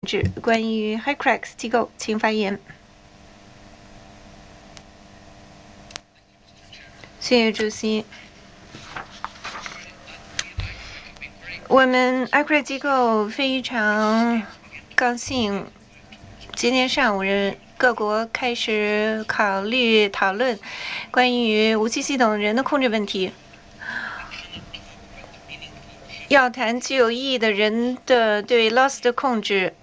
关于 HyCracks 机构，请发言。谢谢主席。我们 HyCracks 机构非常高兴，今天上午各国开始讨论关于武器系统人的控制问题。要谈具有意义的人的对 loss 的控制，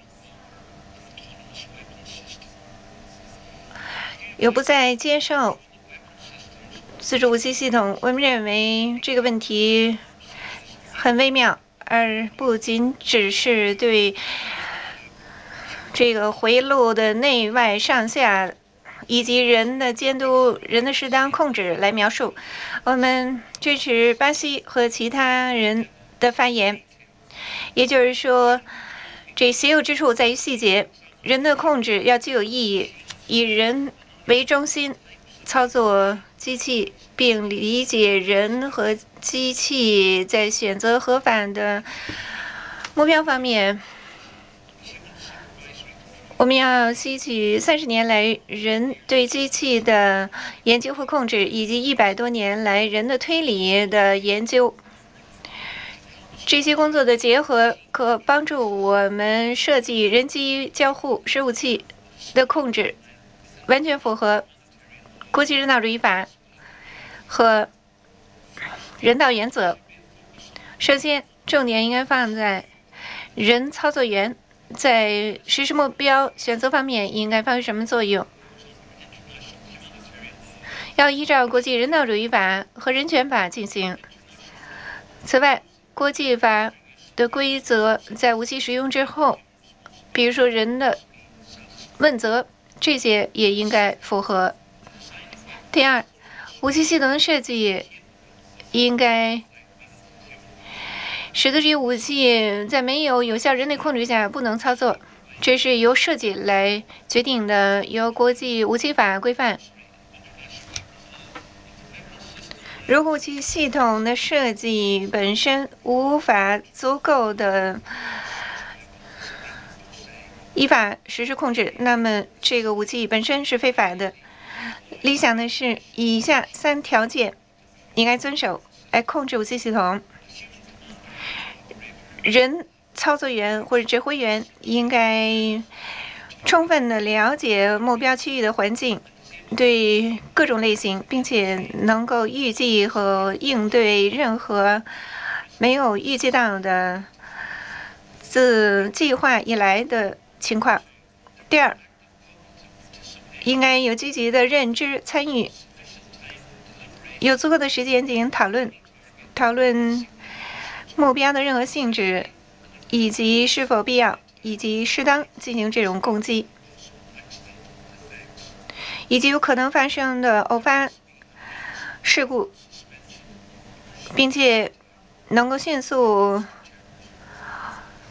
有不再接受自主武器系统。我们认为这个问题很微妙，而不仅只是对这个回路的内外上下以及人的监督、人的适当控制来描述。我们支持巴西和其他人的发言，也就是说，这邪有之处在于细节，人的控制要具有意义，以人为中心操作机器，并理解人和机器在选择合法的目标方面。我们要吸取30年来人对机器的研究和控制，以及100多年来人的推理的研究。这些工作的结合可帮助我们设计人机交互使武器的控制完全符合国际人道主义法和人道原则。首先，重点应该放在人操作员在实施目标选择方面应该发挥什么作用？要依照国际人道主义法和人权法进行。此外，国际法的规则在武器使用之后，比如说人的问责，这些也应该符合。第二，武器系统的设计应该使得这些武器在没有有效人类控制下不能操作，这是由设计来决定的，由国际武器法规范。如果武器系统的设计本身无法足够的依法实施控制，那么这个武器本身是非法的。理想的是以下3条件应该遵守来控制武器系统。人操作员或者指挥员应该充分的了解目标区域的环境，对各种类型，并且能够预计和应对任何没有预计到的自计划以来的情况。第二，应该有积极的认知参与，有足够的时间进行讨论目标的任何性质，以及是否必要以及适当进行这种攻击，以及有可能发生的偶发事故，并且能够迅速